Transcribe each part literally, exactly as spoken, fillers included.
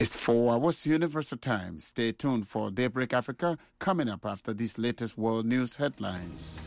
It's four hours Universal Time. Stay tuned for Daybreak Africa coming up after these latest world news headlines.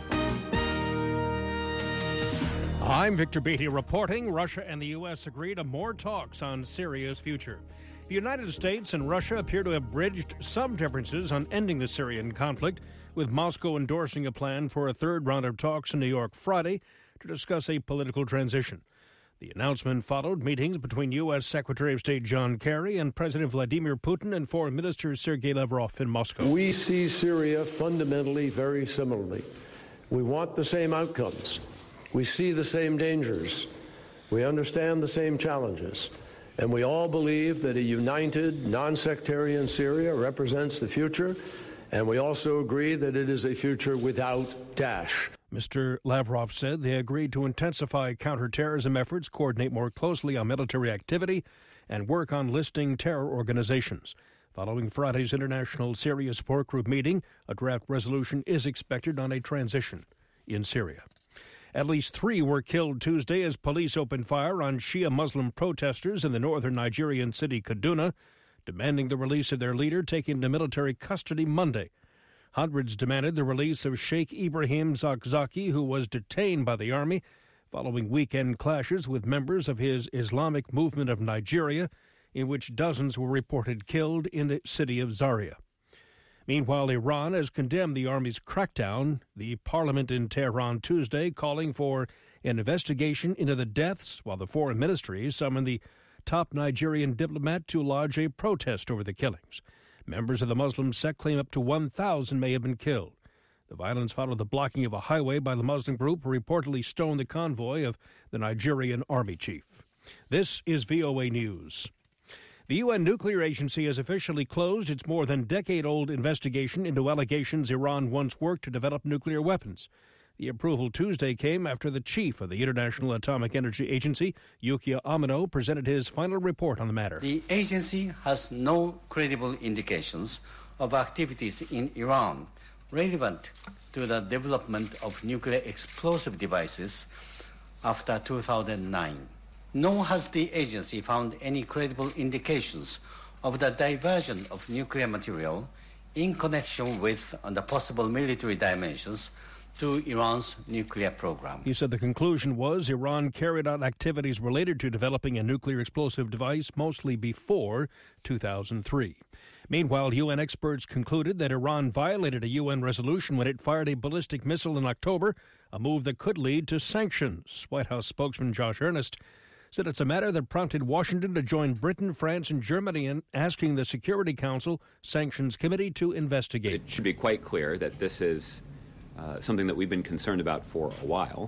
I'm Victor Beatty reporting. Russia and the U S agree to more talks on Syria's future. The United States and Russia appear to have bridged some differences on ending the Syrian conflict, with Moscow endorsing a plan for a third round of talks in New York Friday to discuss a political transition. The announcement followed meetings between U S. Secretary of State John Kerry and President Vladimir Putin and Foreign Minister Sergei Lavrov in Moscow. We see Syria fundamentally very similarly. We want the same outcomes. We see the same dangers. We understand the same challenges. And we all believe that a united, non-sectarian Syria represents the future. And we also agree that it is a future without Daesh. Mister Lavrov said they agreed to intensify counterterrorism efforts, coordinate more closely on military activity, and work on listing terror organizations. Following Friday's International Syria Support Group meeting, a draft resolution is expected on a transition in Syria. At least three were killed Tuesday as police opened fire on Shia Muslim protesters in the northern Nigerian city Kaduna, demanding the release of their leader taken into military custody Monday. Hundreds demanded the release of Sheikh Ibrahim Zakzaki, who was detained by the army following weekend clashes with members of his Islamic Movement of Nigeria, in which dozens were reported killed in the city of Zaria. Meanwhile, Iran has condemned the army's crackdown, the parliament in Tehran Tuesday calling for an investigation into the deaths, while the foreign ministry summoned the top Nigerian diplomat to lodge a protest over the killings. Members of the Muslim sect claim up to one thousand may have been killed. The violence followed the blocking of a highway by the Muslim group, who reportedly stoned the convoy of the Nigerian army chief. This is V O A News. The U N Nuclear Agency has officially closed its more than decade-old investigation into allegations Iran once worked to develop nuclear weapons. The approval Tuesday came after the chief of the International Atomic Energy Agency, Yukiya Amano, presented his final report on the matter. The agency has no credible indications of activities in Iran relevant to the development of nuclear explosive devices after two thousand nine. Nor has the agency found any credible indications of the diversion of nuclear material in connection with the possible military dimensions to Iran's nuclear program. He said the conclusion was Iran carried out activities related to developing a nuclear explosive device mostly before two thousand three. Meanwhile, U N experts concluded that Iran violated a U N resolution when it fired a ballistic missile in October, a move that could lead to sanctions. White House spokesman Josh Earnest said it's a matter that prompted Washington to join Britain, France, and Germany in asking the Security Council Sanctions Committee to investigate. It should be quite clear that this is uh, something that we've been concerned about for a while,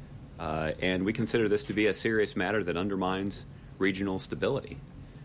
uh, and we consider this to be a serious matter that undermines regional stability.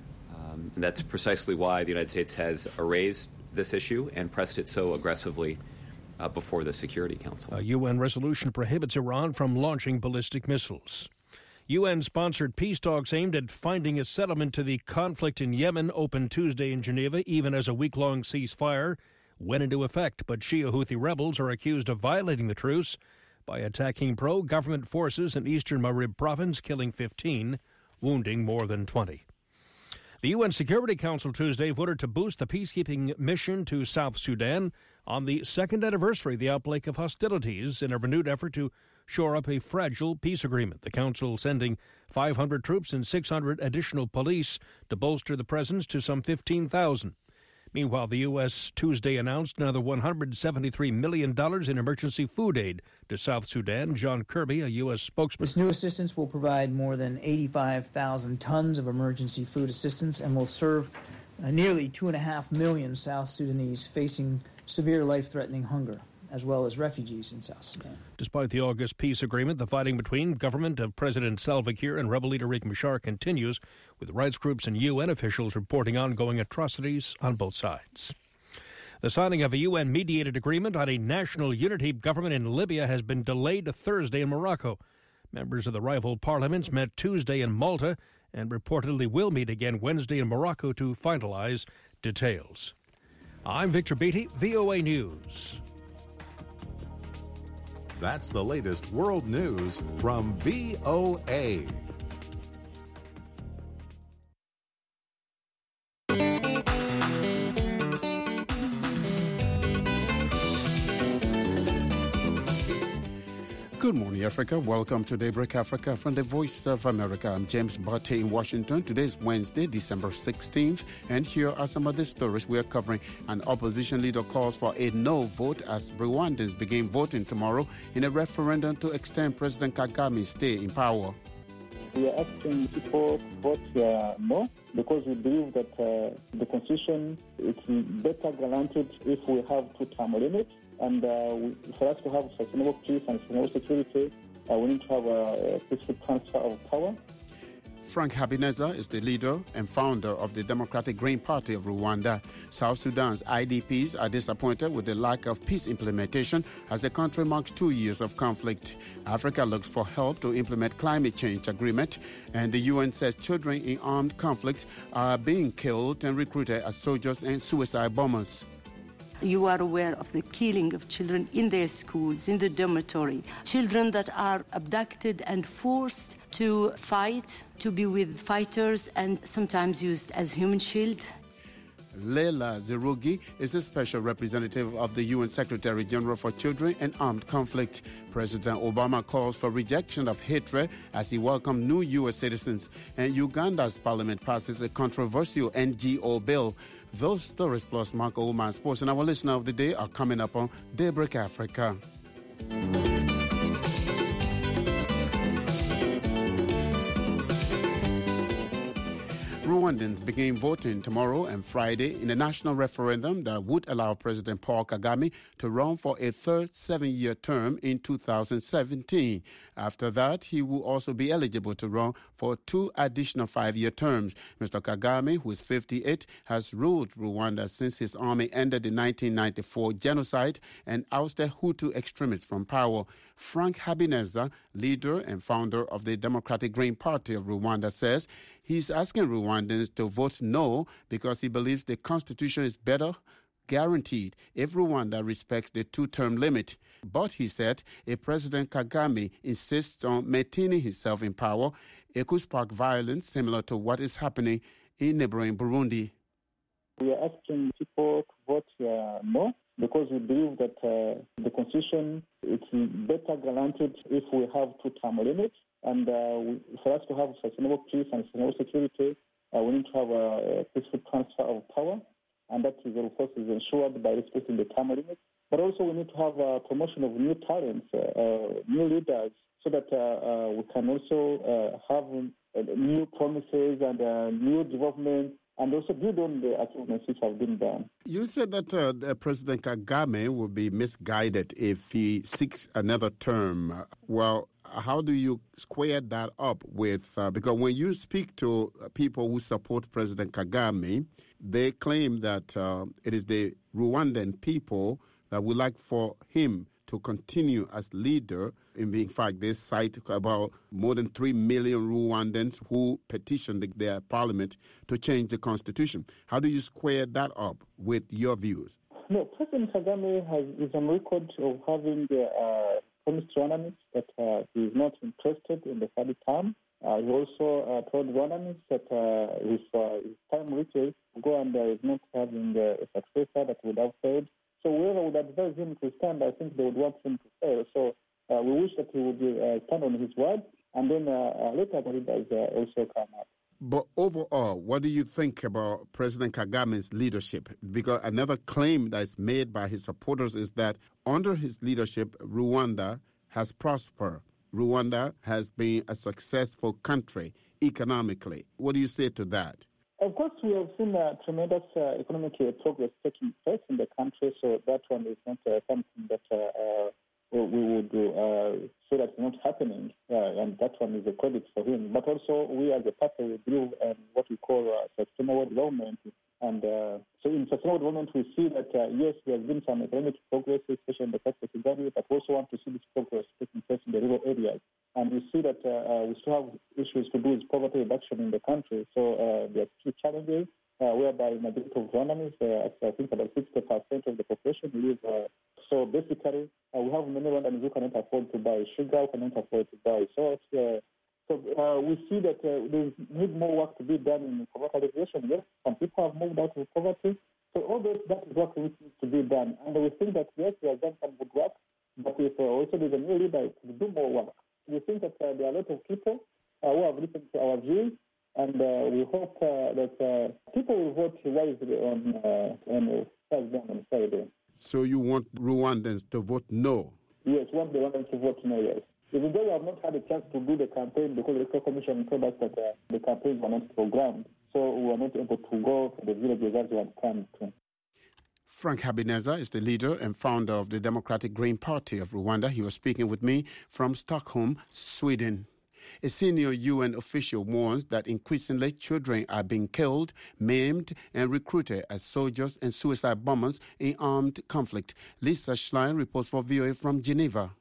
Um, and that's precisely why the United States has raised this issue and pressed it so aggressively uh, before the Security Council. A U N resolution prohibits Iran from launching ballistic missiles. U N-sponsored peace talks aimed at finding a settlement to the conflict in Yemen opened Tuesday in Geneva, even as a week-long ceasefire went into effect. But Shia Houthi rebels are accused of violating the truce by attacking pro-government forces in eastern Marib province, killing fifteen, wounding more than twenty. The U N Security Council Tuesday voted to boost the peacekeeping mission to South Sudan on the second anniversary of the outbreak of hostilities in a renewed effort to shore up a fragile peace agreement. The council sending five hundred troops and six hundred additional police to bolster the presence to some fifteen thousand. Meanwhile, the U S Tuesday announced another one hundred seventy-three million dollars in emergency food aid to South Sudan. John Kirby, a U S spokesman. This new assistance will provide more than eighty-five thousand tons of emergency food assistance and will serve uh, nearly two and a half million South Sudanese facing severe life-threatening hunger, as well as refugees in South Sudan. Despite the August peace agreement, the fighting between government of President Salva Kiir and rebel leader Riek Machar continues, with rights groups and U N officials reporting ongoing atrocities on both sides. The signing of a U N-mediated agreement on a national unity government in Libya has been delayed to Thursday in Morocco. Members of the rival parliaments met Tuesday in Malta and reportedly will meet again Wednesday in Morocco to finalize details. I'm Victor Beatty, V O A News. That's the latest world news from V O A. Good morning, Africa. Welcome to Daybreak Africa from the Voice of America. I'm James Barty in Washington. Today is Wednesday, December sixteenth, and here are some of the stories we are covering. An opposition leader calls for a no vote as Rwandans begin voting tomorrow in a referendum to extend President Kagame's stay in power. We are asking people to vote uh, no, because we believe that uh, the Constitution is better guaranteed if we have two-term limits. And uh, we, for us to have sustainable peace and sustainable security, uh, we need to have a, a peaceful transfer of power. Frank Habineza is the leader and founder of the Democratic Green Party of Rwanda. South Sudan's I D Ps are disappointed with the lack of peace implementation as the country marks two years of conflict. Africa looks for help to implement climate change agreement, and the U N says children in armed conflicts are being killed and recruited as soldiers and suicide bombers. You are aware of the killing of children in their schools, in the dormitory, children that are abducted and forced to fight, to be with fighters and sometimes used as human shield. Leila Zerugi is a special representative of the U N Secretary General for Children and Armed Conflict. President Obama calls for rejection of hatred as he welcomed new U S citizens. And Uganda's parliament passes a controversial N G O bill. Those stories plus Marco Oman Sports and our listener of the day are coming up on Daybreak Africa. Rwandans begin voting tomorrow and Friday in a national referendum that would allow President Paul Kagame to run for a third seven-year term in two thousand seventeen. After that, he will also be eligible to run for two additional five-year terms. Mister Kagame, who is fifty-eight, has ruled Rwanda since his army ended the nineteen ninety-four genocide and ousted Hutu extremists from power. Frank Habineza, leader and founder of the Democratic Green Party of Rwanda, says he's asking Rwandans to vote no because he believes the constitution is better guaranteed if Rwanda respects the two-term limit. But, he said, if President Kagame insists on maintaining himself in power, it could spark violence similar to what is happening in neighboring Burundi. We are asking people to vote uh, no, because we believe that uh, the Constitution is better guaranteed if we have two-term limits. And uh, we, for us to have sustainable peace and sustainable security, uh, we need to have a, a peaceful transfer of power. And that is, of course, is ensured by respecting the term limits. But also we need to have a promotion of new talents, uh, uh, new leaders, so that uh, uh, we can also uh, have uh, new promises and uh, new development, and also build on the achievements which have been done. You said that uh, President Kagame will be misguided if he seeks another term. Well, how do you square that up with, uh, because when you speak to people who support President Kagame, they claim that uh, it is the Rwandan people that would like for him to continue as leader. In fact, they cite about more than three million Rwandans who petitioned their parliament to change the constitution. How do you square that up with your views? No, President Kagame has, is on record of having uh, promised Rwandans that uh, he is not interested in the third term. Uh, he also uh, told Rwandans that uh, if uh, his time reaches, go and uh, is not having uh, a successor that would have failed. So whoever would advise him to stand, I think they would want him to fail. So uh, we wish that he would uh, stand on his word, and then uh, later the leaders uh, also come up. But overall, what do you think about President Kagame's leadership? Because another claim that is made by his supporters is that under his leadership, Rwanda has prospered. Rwanda has been a successful country economically. What do you say to that? Of course, we have seen uh, tremendous uh, economic uh, progress taking place in the country, so that one is not uh, something that uh, uh, we would uh, say that's not happening, uh, and that one is a credit for him. But also, we as a party, we believe in what we call uh, sustainable development. And uh, so in sustainable development, we see that, uh, yes, there has been some economic progress, especially in the capital Kigali, but we also want to see this progress taking place in the rural areas. And we see that uh, we still have issues to do with poverty reduction in the country. So uh, there are two challenges, uh, whereby the majority of Rwandans, uh, I think about sixty percent of the population live. Uh, so basically, uh, we have many Rwandans who cannot afford to buy sugar, who cannot afford to buy salt. Uh, so uh, we see that uh, there need more work to be done in poverty alleviation. Yes, some people have moved out of poverty. So all this, that is work which needs to be done. And we think that, yes, we have done some good work, But if uh, also there's a new leader, it will do more work. We think that uh, there are a lot of people uh, who have listened to our views, and uh, we hope uh, that uh, people will vote wisely on uh, on Thursday and Friday. So you want Rwandans to vote no? Yes, we want the Rwandans to vote no, yes. Even though we have not had a chance to do the campaign because the Electoral Commission told us that uh, the campaigns were not programmed, so we were not able to go to the villages as we had planned to. Frank Habineza is the leader and founder of the Democratic Green Party of Rwanda. He was speaking with me from Stockholm, Sweden. A senior U N official warns that increasingly children are being killed, maimed, and recruited as soldiers and suicide bombers in armed conflict. Lisa Schlein reports for V O A from Geneva.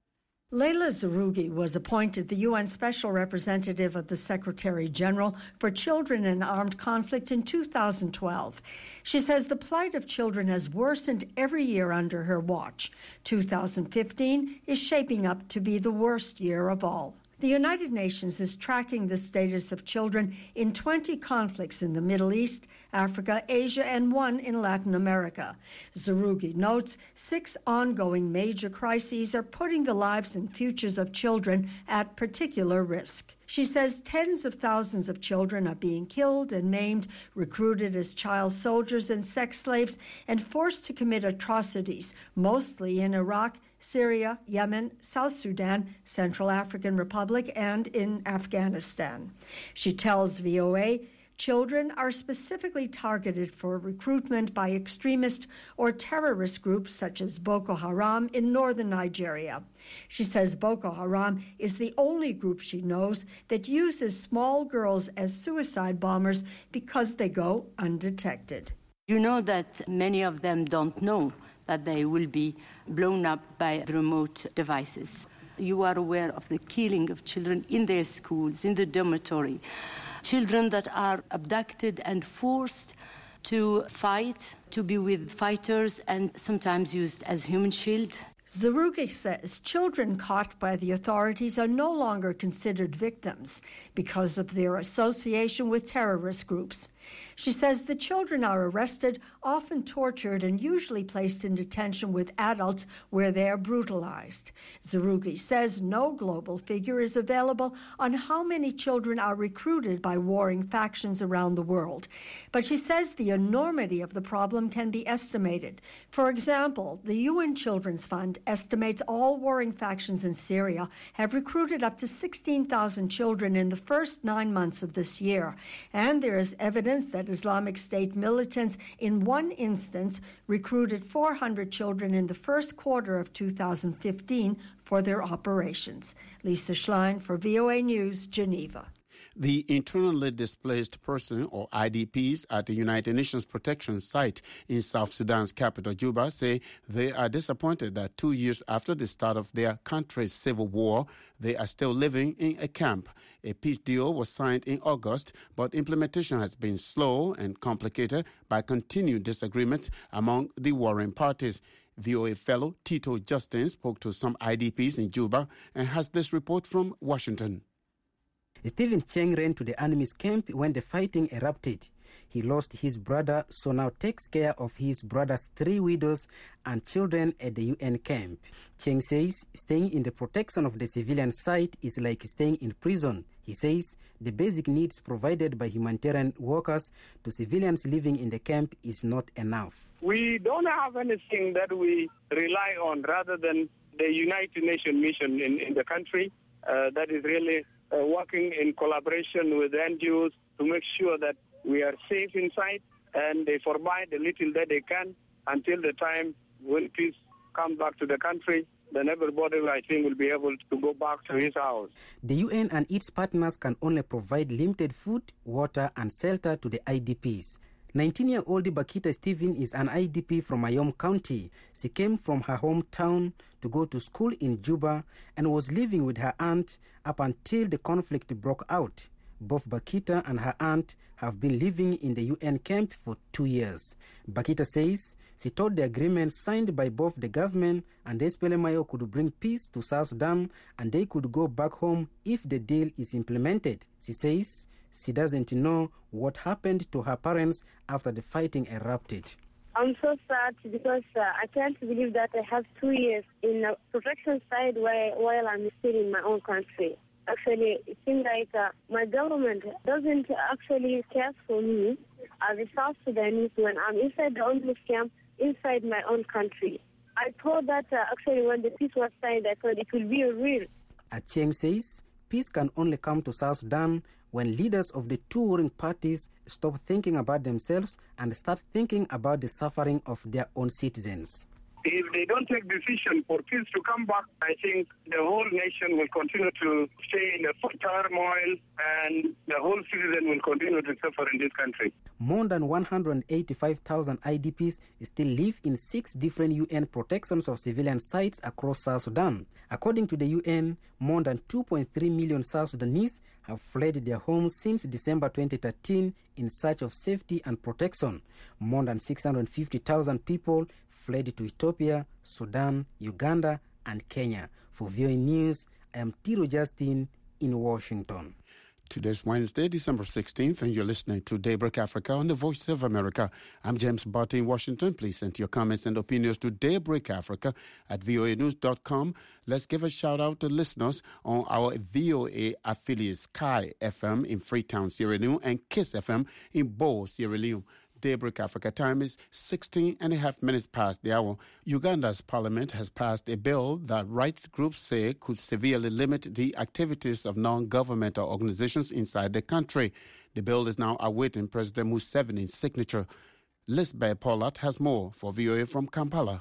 Leila Zerugi was appointed the U N Special Representative of the Secretary General for Children in Armed Conflict in two thousand twelve. She says the plight of children has worsened every year under her watch. two thousand fifteen is shaping up to be the worst year of all. The United Nations is tracking the status of children in twenty conflicts in the Middle East, Africa, Asia, and one in Latin America. Zerugi notes six ongoing major crises are putting the lives and futures of children at particular risk. She says tens of thousands of children are being killed and maimed, recruited as child soldiers and sex slaves, and forced to commit atrocities, mostly in Iraq, Syria, Yemen, South Sudan, Central African Republic, and in Afghanistan. She tells V O A children are specifically targeted for recruitment by extremist or terrorist groups such as Boko Haram in northern Nigeria. She says Boko Haram is the only group she knows that uses small girls as suicide bombers because they go undetected. You know that many of them don't know that they will be blown up by remote devices. You are aware of the killing of children in their schools, in the dormitory, children that are abducted and forced to fight, to be with fighters, and sometimes used as human shield. Zerugi says children caught by the authorities are no longer considered victims because of their association with terrorist groups. She says the children are arrested, often tortured, and usually placed in detention with adults where they are brutalized. Zerugi says no global figure is available on how many children are recruited by warring factions around the world. But she says the enormity of the problem can be estimated. For example, the U N Children's Fund estimates all warring factions in Syria have recruited up to sixteen thousand children in the first nine months of this year. And there is evidence that Islamic State militants, in one instance, recruited four hundred children in the first quarter of two thousand fifteen for their operations. Lisa Schlein for V O A News, Geneva. The internally displaced person, or I D Ps, at the United Nations Protection Site in South Sudan's capital, Juba, say they are disappointed that two years after the start of their country's civil war, they are still living in a camp. A peace deal was signed in August, but implementation has been slow and complicated by continued disagreements among the warring parties. V O A fellow Tito Justin spoke to some I D Ps in Juba and has this report from Washington. Stephen Cheng ran to the enemy's camp when the fighting erupted. He lost his brother, so now takes care of his brother's three widows and children at the U N camp. Cheng says staying in the protection of the civilian site is like staying in prison. He says the basic needs provided by humanitarian workers to civilians living in the camp is not enough. We don't have anything that we rely on rather than the United Nations mission in, in the country uh, that is really uh, working in collaboration with N G Os to make sure that we are safe inside, and they provide the little that they can until the time when peace comes back to the country. Then everybody, I think, will be able to go back to his house. The U N and its partners can only provide limited food, water, and shelter to the I D Ps. nineteen-year-old Bakita Stephen is an I D P from Mayom County. She came from her hometown to go to school in Juba and was living with her aunt up until the conflict broke out. Both Bakita and her aunt have been living in the U N camp for two years. Bakita says she thought the agreement signed by both the government and S P L M I O could bring peace to South Sudan and they could go back home if the deal is implemented. She says she doesn't know what happened to her parents after the fighting erupted. I'm so sad because uh, I can't believe that I have two years in the protection side while, while I'm still in my own country. Actually, it seems like uh, my government doesn't actually care for me as a South Sudanese when I'm inside the UNMISS camp inside my own country. I thought that uh, actually when the peace was signed, I thought it will be a real. Achieng says peace can only come to South Sudan when leaders of the two warring parties stop thinking about themselves and start thinking about the suffering of their own citizens. If they don't take decision for peace to come back, I think the whole nation will continue to stay in a turmoil and the whole citizen will continue to suffer in this country. More than one hundred eighty-five thousand I D Ps still live in six different U N protections of civilian sites across South Sudan. According to the U N, more than two point three million South Sudanese have fled their homes since December twenty thirteen in search of safety and protection. More than six hundred fifty thousand people fled to Ethiopia, Sudan, Uganda, and Kenya. For V O A News, I am Tiro Justin in Washington. Today's Wednesday, December sixteenth, and you're listening to Daybreak Africa on the Voice of America. I'm James Barty in Washington. Please send your comments and opinions to Daybreak Africa at voa news dot com. Let's give a shout out to listeners on our V O A affiliates, Sky F M in Freetown, Sierra Leone, and Kiss F M in Bo, Sierra Leone. Daybreak Africa time is sixteen and a half minutes past the hour. Uganda's parliament has passed a bill that rights groups say could severely limit the activities of non-governmental organizations inside the country. The bill is now awaiting President Museveni's signature. Lisbeth Pollard has more for V O A from Kampala.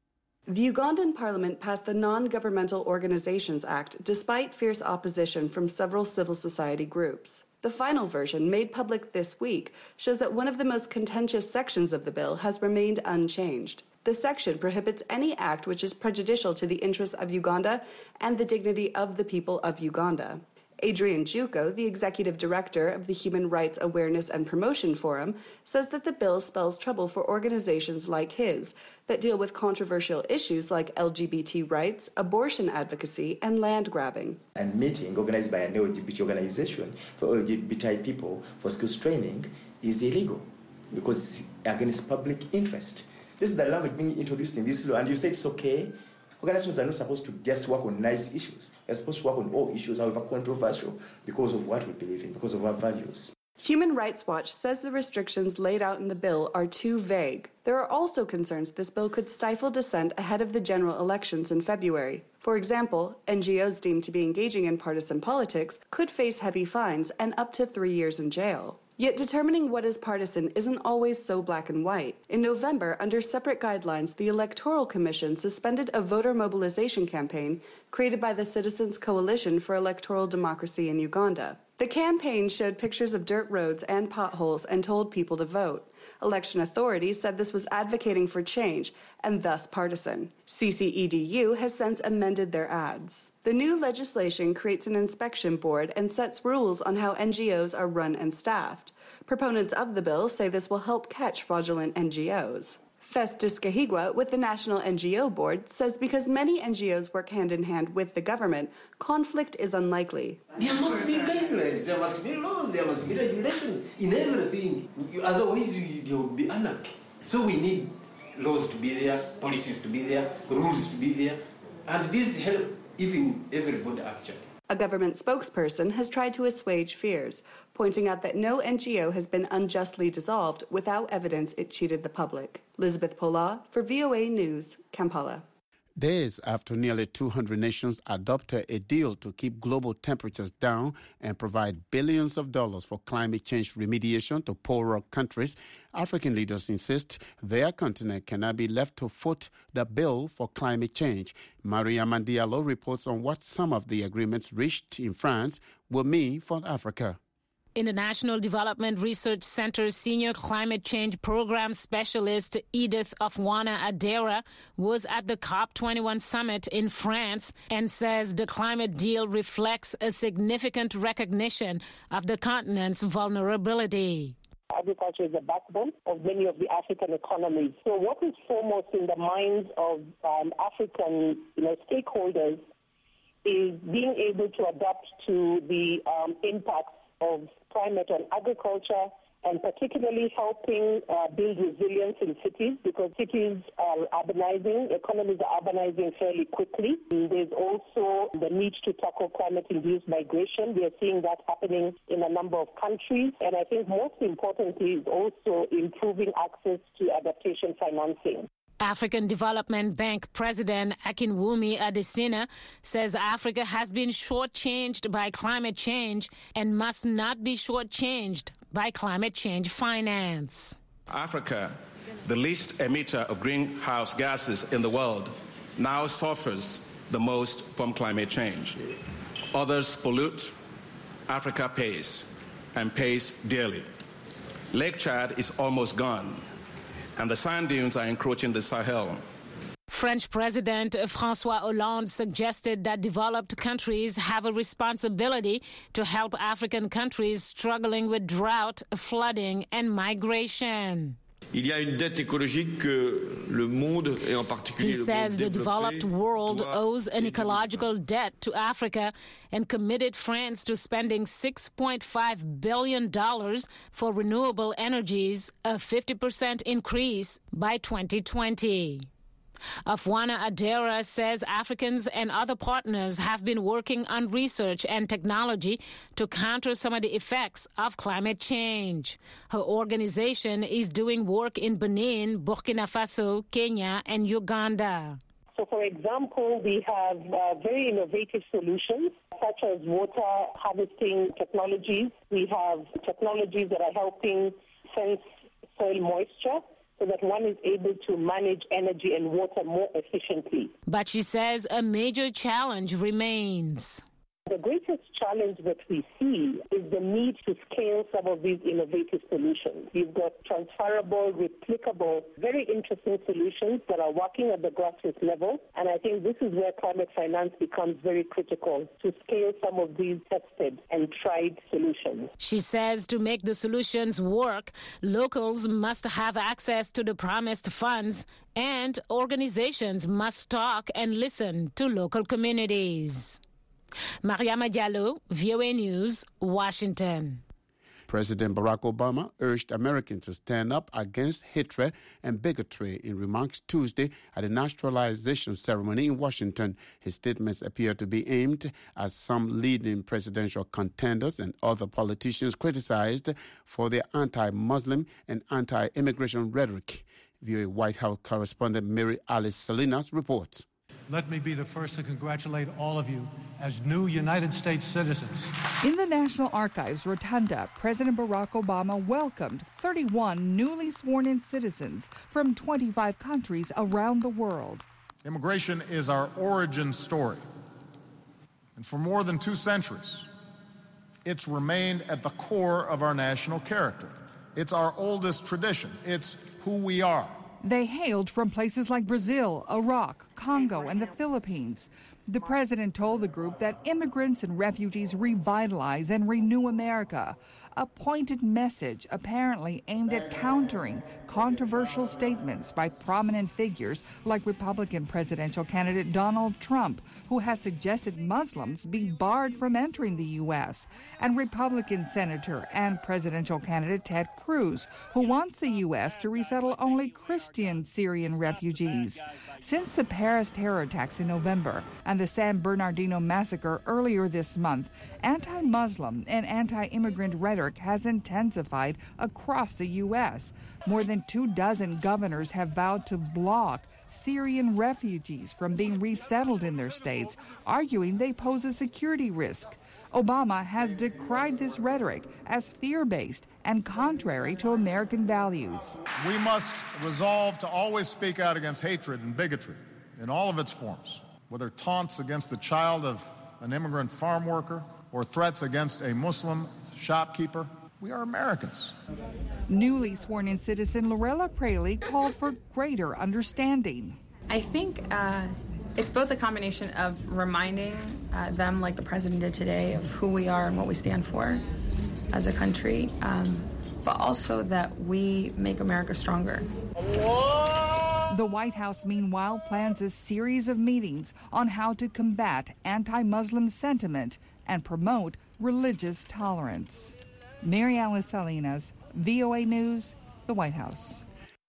The Ugandan parliament passed the Non-Governmental Organizations Act despite fierce opposition from several civil society groups. The final version, made public this week, shows that one of the most contentious sections of the bill has remained unchanged. The section prohibits any act which is prejudicial to the interests of Uganda and the dignity of the people of Uganda. Adrian Juko, the executive director of the Human Rights Awareness and Promotion Forum, says that the bill spells trouble for organizations like his that deal with controversial issues like L G B T rights, abortion advocacy, and land grabbing. And meeting organized by an L G B T organization for L G B T people for skills training is illegal because it's against public interest. This is the language being introduced in this law, and you say it's okay. Organizations are not supposed to just work on nice issues. They're supposed to work on all issues, however controversial, because of what we believe in, because of our values. Human Rights Watch says the restrictions laid out in the bill are too vague. There are also concerns this bill could stifle dissent ahead of the general elections in February. For example, N G Os deemed to be engaging in partisan politics could face heavy fines and up to three years in jail. Yet determining what is partisan isn't always so black and white. In November, under separate guidelines, the Electoral Commission suspended a voter mobilization campaign created by the Citizens Coalition for Electoral Democracy in Uganda. The campaign showed pictures of dirt roads and potholes and told people to vote. Election authorities said this was advocating for change and thus partisan. C C E D U has since amended their ads. The new legislation creates an inspection board and sets rules on how N G Os are run and staffed. Proponents of the bill say this will help catch fraudulent N G Os. Festus Kahigwa with the National N G O Board says because many N G Os work hand-in-hand with the government, conflict is unlikely. There must be guidelines, there must be laws, there must be regulations in everything. Otherwise, there will be anarchy. So we need laws to be there, policies to be there, rules to be there, and this helps even everybody actually. A government spokesperson has tried to assuage fears, pointing out that no N G O has been unjustly dissolved without evidence it cheated the public. Lisbeth Pola for V O A News, Kampala. Days after nearly two hundred nations adopted a deal to keep global temperatures down and provide billions of dollars for climate change remediation to poorer countries, African leaders insist their continent cannot be left to foot the bill for climate change. Maria Mandialo reports on what some of the agreements reached in France will mean for Africa. International Development Research Center's Senior Climate Change Program Specialist Edith Afwana Adera was at the COP twenty-one summit in France and says the climate deal reflects a significant recognition of the continent's vulnerability. Agriculture is the backbone of many of the African economies. So what is foremost in the minds of um, African you know, stakeholders is being able to adapt to the um, impacts of climate on agriculture and particularly helping uh, build resilience in cities, because cities are urbanizing, economies are urbanizing fairly quickly. And there's also the need to tackle climate-induced migration. We are seeing that happening in a number of countries. And I think most importantly is also improving access to adaptation financing. African Development Bank President Akinwumi Adesina says Africa has been shortchanged by climate change and must not be shortchanged by climate change finance. Africa, the least emitter of greenhouse gases in the world, now suffers the most from climate change. Others pollute, Africa pays, and pays dearly. Lake Chad is almost gone, and the sand dunes are encroaching the Sahel. French President François Hollande suggested that developed countries have a responsibility to help African countries struggling with drought, flooding, and migration. Il y a une dette écologique que le monde, et en particulier He le says monde the developed world owes an ecological debt to Africa and committed France to spending six point five billion dollars for renewable energies, a fifty percent increase by twenty twenty. Afwana Adera says Africans and other partners have been working on research and technology to counter some of the effects of climate change. Her organization is doing work in Benin, Burkina Faso, Kenya, and Uganda. So, for example, we have uh, very innovative solutions such as water harvesting technologies. We have technologies that are helping sense soil moisture, so that one is able to manage energy and water more efficiently. But she says a major challenge remains. The greatest challenge that we see is the need to scale some of these innovative solutions. We've got transferable, replicable, very interesting solutions that are working at the grassroots level, and I think this is where climate finance becomes very critical, to scale some of these tested and tried solutions. She says to make the solutions work, locals must have access to the promised funds, and organizations must talk and listen to local communities. Mariama Diallo, V O A News, Washington. President Barack Obama urged Americans to stand up against hatred and bigotry in remarks Tuesday at a naturalization ceremony in Washington. His statements appear to be aimed at some leading presidential contenders and other politicians criticized for their anti-Muslim and anti-immigration rhetoric. V O A White House correspondent Mary Alice Salinas reports. Let me be the first to congratulate all of you as new United States citizens. In the National Archives Rotunda, President Barack Obama welcomed thirty-one newly sworn-in citizens from twenty-five countries around the world. Immigration is our origin story. And for more than two centuries, it's remained at the core of our national character. It's our oldest tradition. It's who we are. They hailed from places like Brazil, Iraq, Congo, and the Philippines. The president told the group that immigrants and refugees revitalize and renew America, a pointed message apparently aimed at countering controversial statements by prominent figures like Republican presidential candidate Donald Trump, who has suggested Muslims be barred from entering the U S, and Republican Senator and presidential candidate Ted Cruz, who wants the U S to resettle only Christian Syrian refugees. Since the Paris terror attacks in November and the San Bernardino massacre earlier this month, anti-Muslim and anti-immigrant rhetoric has intensified across the U S. More than two dozen governors have vowed to block Syrian refugees from being resettled in their states, arguing they pose a security risk. Obama has decried this rhetoric as fear-based and contrary to American values. We must resolve to always speak out against hatred and bigotry in all of its forms, whether taunts against the child of an immigrant farm worker or threats against a Muslim shopkeeper. We are Americans. Newly sworn-in citizen Lorella Praley called for greater understanding. I think uh, it's both a combination of reminding uh, them, like the president did today, of who we are and what we stand for as a country, um, but also that we make America stronger. The White House, meanwhile, plans a series of meetings on how to combat anti-Muslim sentiment and promote religious tolerance. Mary Alice Salinas, V O A News, the White House.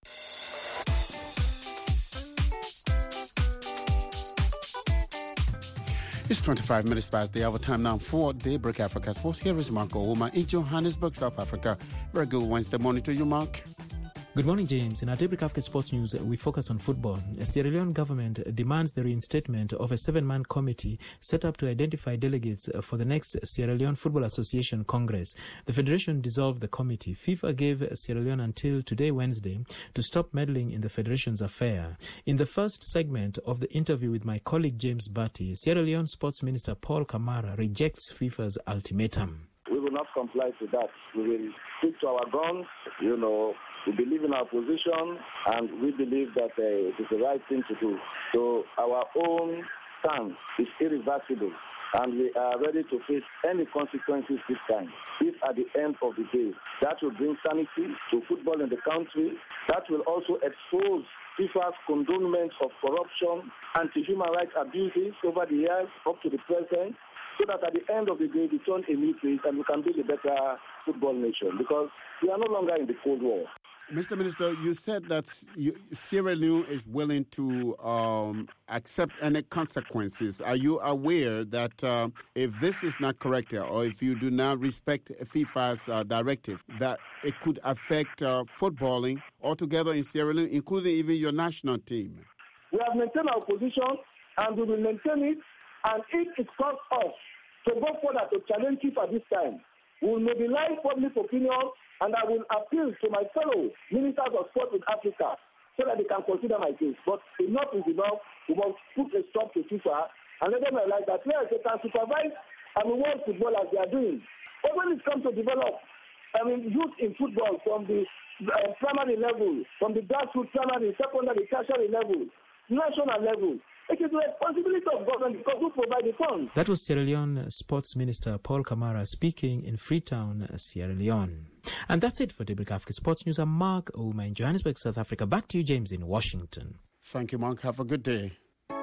It's twenty-five minutes past the hour time now for Daybreak Africa Sports. Here is Mark Ouma in Johannesburg, South Africa. Very good Wednesday morning to you, Mark. Good morning, James. In our Daybreak Africa Sports News, we focus on football. The Sierra Leone government demands the reinstatement of a seven-man committee set up to identify delegates for the next Sierra Leone Football Association Congress. The federation dissolved the committee. FIFA gave Sierra Leone until today, Wednesday, to stop meddling in the federation's affair. In the first segment of the interview with my colleague James Batty, Sierra Leone Sports Minister Paul Kamara rejects FIFA's ultimatum. We will not comply to that. We will stick to our guns, you know. We believe in our position, and we believe that uh, it is the right thing to do. So our own stand is irreversible, and we are ready to face any consequences this time. If at the end of the day, that will bring sanity to football in the country, that will also expose FIFA's condonment of corruption, anti-human rights abuses over the years up to the present, so that at the end of the day, we turn a new page and we can build a better football nation, because we are no longer in the Cold War. Mister Minister, you said that you, Sierra Leone is willing to um, accept any consequences. Are you aware that uh, if this is not corrected, or if you do not respect FIFA's uh, directive, that it could affect uh, footballing altogether in Sierra Leone, including even your national team? We have maintained our position, and we will maintain it. And if it costs us to go further to challenge FIFA this time, we will mobilize public opinion, and I will appeal to my fellow ministers of sport in Africa so that they can consider my case. But enough is enough. We must put a stop to FIFA and let them realize that yes, they can supervise and reward football as they are doing. But when it comes to develop, I mean, youth in football from the uh, primary level, from the grassroots primary, secondary, tertiary level, national level, it is the responsibility of government because we provide the funds. That was Sierra Leone Sports Minister Paul Kamara speaking in Freetown, Sierra Leone. And that's it for Daybreak Africa Sports News. I'm Mark Ouma in Johannesburg, South Africa. Back to you, James, in Washington. Thank you, Mark. Have a good day.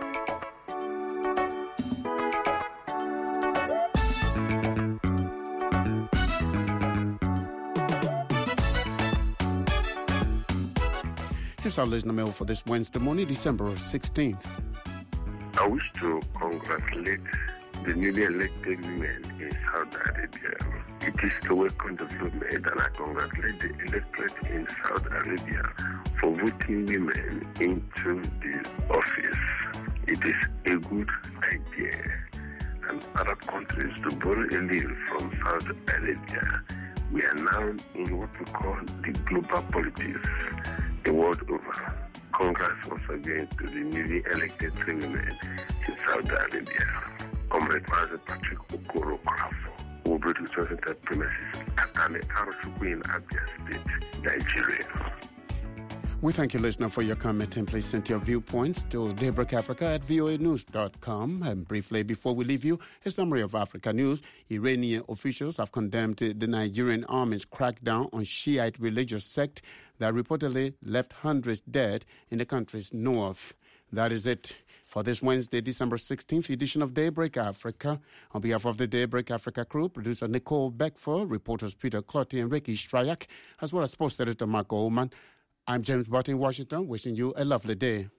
Here's our listener mail for this Wednesday morning, December sixteenth. I wish to congratulate the newly elected women in Saudi Arabia. It is a welcome development, and I congratulate the electorate in Saudi Arabia for voting women into the office. It is a good idea, and other countries to borrow a little from Saudi Arabia. We are now in what we call the global politics the world over. Congrats once again to the newly elected women in Saudi Arabia. Comrade Master Patrick Okoro Krafo will be returning to premises at an Arochukwu in Abia State, Nigeria. We thank you, listener, for your comment, and please send your viewpoints to Daybreak Africa at V O A news dot com. And briefly, before we leave you, a summary of Africa news. Iranian officials have condemned the Nigerian army's crackdown on Shiite religious sect that reportedly left hundreds dead in the country's north. That is it for this Wednesday, December sixteenth edition of Daybreak Africa. On behalf of the Daybreak Africa crew, producer Nicole Beckford, reporters Peter Clotty and Ricky Strayak, as well as sports editor Mark Oman, I'm James Butt in Washington, wishing you a lovely day.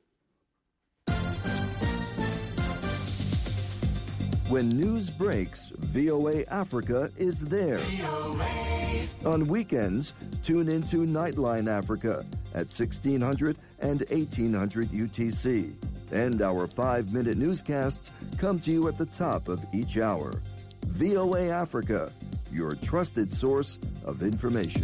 When news breaks, V O A Africa is there. On weekends, tune into Nightline Africa at sixteen hundred and eighteen hundred U T C. And our five-minute newscasts come to you at the top of each hour. V O A Africa, your trusted source of information.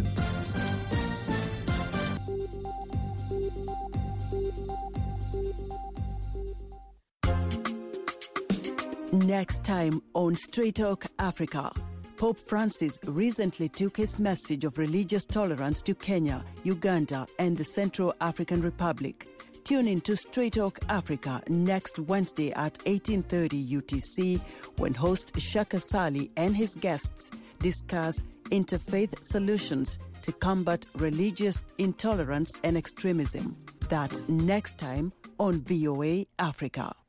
Next time on Straight Talk Africa, Pope Francis recently took his message of religious tolerance to Kenya, Uganda, and the Central African Republic. Tune in to Straight Talk Africa next Wednesday at eighteen thirty U T C when host Shaka Sali and his guests discuss interfaith solutions to combat religious intolerance and extremism. That's next time on V O A Africa.